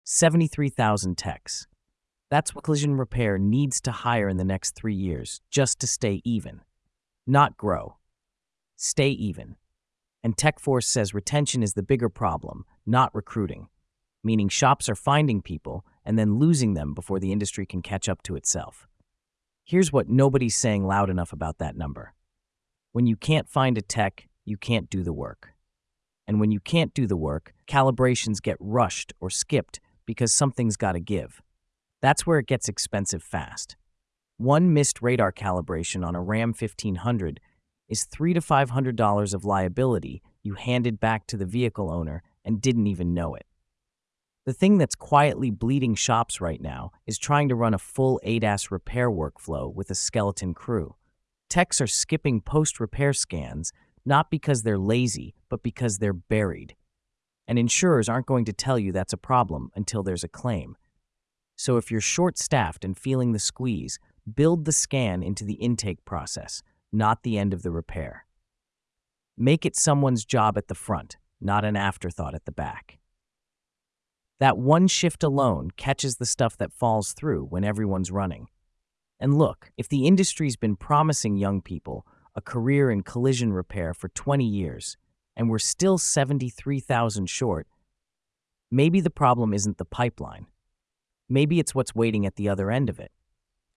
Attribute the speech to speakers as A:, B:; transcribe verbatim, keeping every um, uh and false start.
A: seventy-three thousand techs. That's what collision repair needs to hire in the next three years just to stay even. Not grow. Stay even. And TechForce says retention is the bigger problem, not recruiting, meaning shops are finding people and then losing them before the industry can catch up to itself. Here's what nobody's saying loud enough about that number. When you can't find a tech, you can't do the work. And when you can't do the work, calibrations get rushed or skipped because something's got to give. That's where it gets expensive fast. One missed radar calibration on a Ram fifteen hundred is three to five hundred dollars of liability you handed back to the vehicle owner and didn't even know it. The thing that's quietly bleeding shops right now is trying to run a full A D A S repair workflow with a skeleton crew. Techs are skipping post-repair scans not because they're lazy, but because they're buried. And insurers aren't going to tell you that's a problem until there's a claim. So if you're short-staffed and feeling the squeeze, build the scan into the intake process, not the end of the repair. Make it someone's job at the front, not an afterthought at the back. That one shift alone catches the stuff that falls through when everyone's running. And look, if the industry's been promising young people a career in collision repair for twenty years, and we're still seventy-three thousand short, maybe the problem isn't the pipeline. Maybe it's what's waiting at the other end of it.